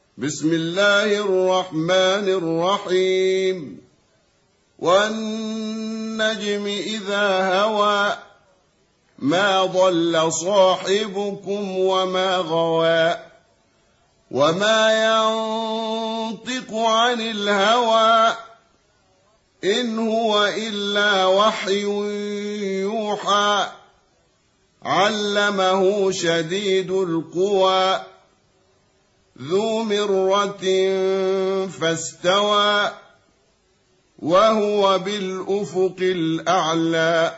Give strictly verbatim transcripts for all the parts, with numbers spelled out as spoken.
بسم الله الرحمن الرحيم والنجم إذا هوى ما ضل صاحبكم وما غوى وما ينطق عن الهوى إن هو إلا وحي يوحى علمه شديد القوى ذو مرة فاستوى وهو بالأفق الأعلى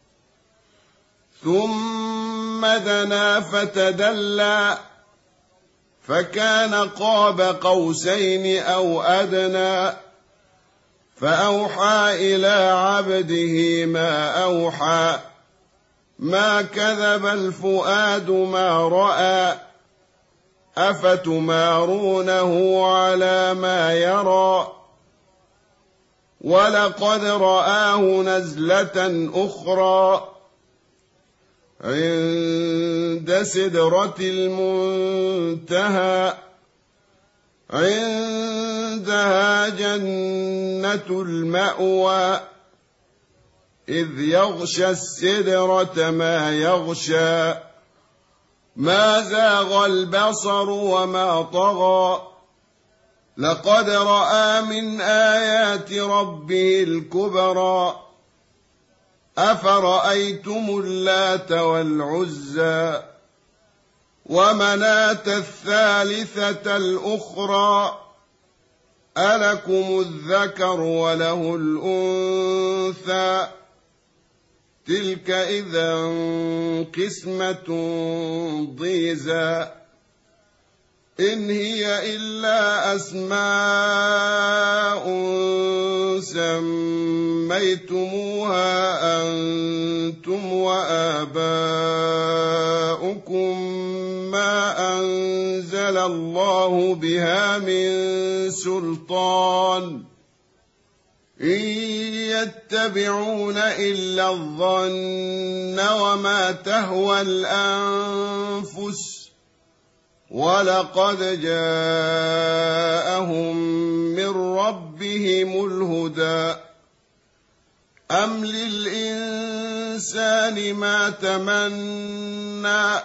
ثم دنا فتدلى فكان قاب قوسين أو أدنى فأوحى إلى عبده ما أوحى ما كذب الفؤاد ما رأى أفتمارونه على ما يرى ولقد رآه نزلة أخرى عند سدرة المنتهى عندها جنة المأوى إذ يغشى السدرة ما يغشى ما زاغ البصر وما طغى لقد رأى من آيات ربه الكبرى أفرأيتم اللات والعزى ومناة الثالثة الأخرى ألكم الذكر وله الأنثى تلك إذا قسمة ضيزى إن هي إلا أسماء سميتموها أنتم وآباؤكم ما أنزل الله بها من سلطان إن يتبعون إلا الظن وما تهوى الأنفس ولقد جاءهم من ربهم الهدى أم للإنسان ما تمنى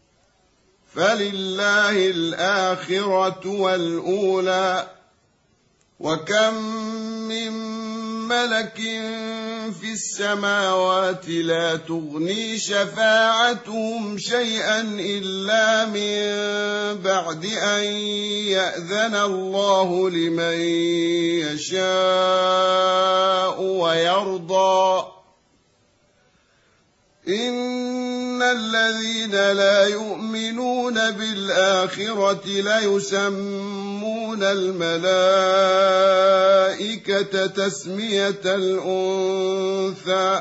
فلله الآخرة والأولى وكم من ملك في السماوات لا تغني شفاعتهم شيئا إلا من بعد أن يأذن الله لمن يشاء ويرضى إن الذين لا يؤمنون بالآخرة ليسمون الملائكة تسمية الأنثى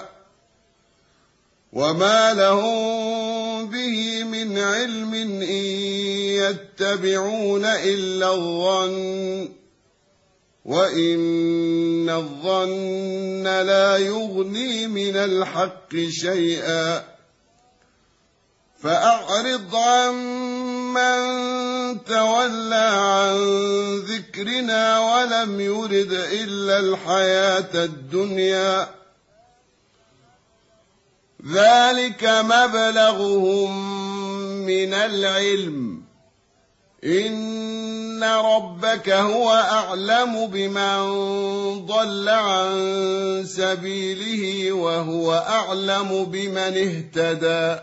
وما لهم به من علم إن يتبعون إلا الظن وإن الظن لا يغني من الحق شيئا فأعرض عن من تولى عن ذكرنا ولم يرد إلا الحياة الدنيا ذلك مبلغهم من العلم إن ربك هو أعلم بمن ضل عن سبيله وهو أعلم بمن اهتدى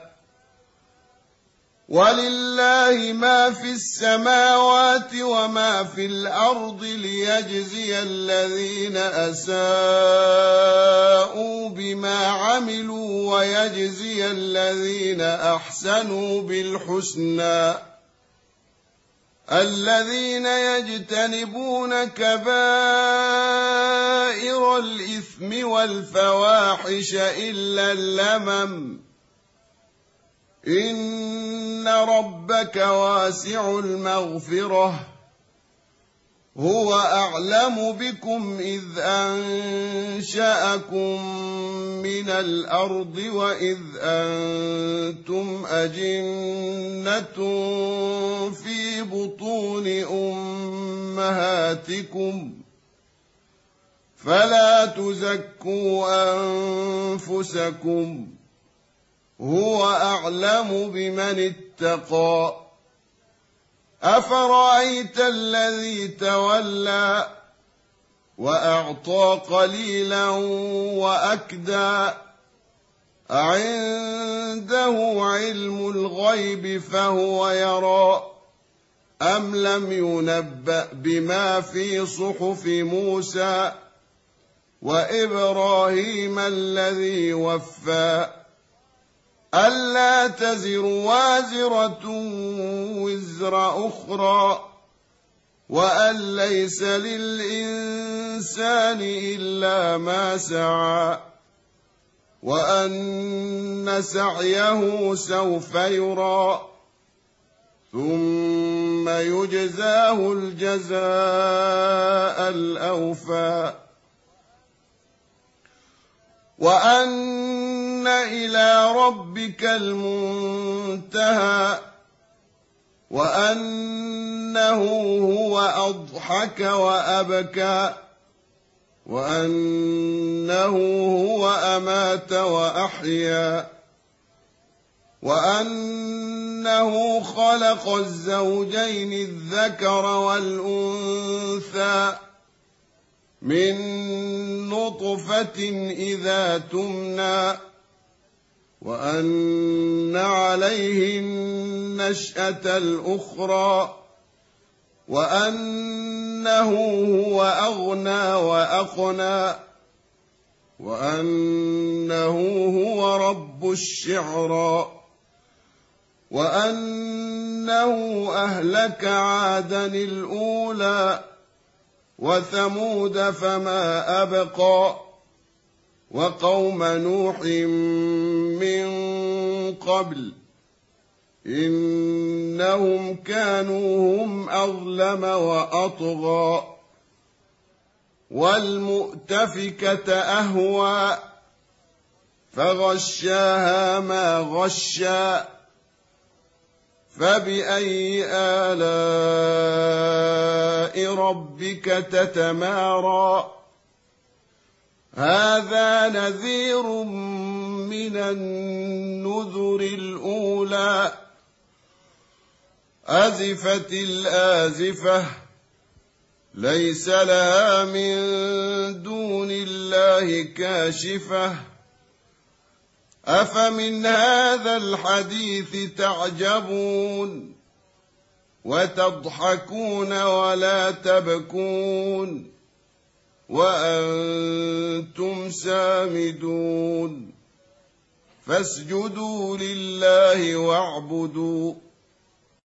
ولله ما في السماوات وما في الأرض ليجزي الذين أساءوا بما عملوا ويجزي الذين أحسنوا بالحسنى الذين يجتنبون كبائر الإثم والفواحش إلا اللمم إن ربك واسع المغفرة هو أعلم بكم إذ أنشأكم من الأرض وإذ أنتم أجنة في بطون أمهاتكم صلاتكم فلا تزكوا أنفسكم هو أعلم بمن اتقى أفرأيت الذي تولى وأعطى قليلا وأكدى أعنده علم الغيب فهو يرى أم لم ينبأ بما في صحف موسى وإبراهيم الذي وفى ألا تزر وازرة وزر أخرى وأن ليس للإنسان إلا ما سعى وأن سعيه سوف يرى ثم يجزاه الجزاء الأوفى وأن إلى ربك المنتهى وأنه هو أضحك وأبكى وأنه هو أمات وأحيا وأنه خلق الزوجين الذكر والأنثى من نطفة إذا تمنى وأن عليه النشأة الأخرى وأنه هو أغنى وأقنى وأنه هو رب الشعرى وأنه أهلك عادا الأولى وثمود فما أبقى وقوم نوح من قبل إنهم كانوا هم أظلم وأطغى والمؤتفكة أهوى فغشاها ما غشى فبأي آلاء ربك تتمارى هذا نذير من النذر الأولى أزفت الآزفة ليس لها من دون الله كاشفة أفمن هذا الحديث تعجبون وتضحكون ولا تبكون وأنتم سامدون فاسجدوا لله واعبدوا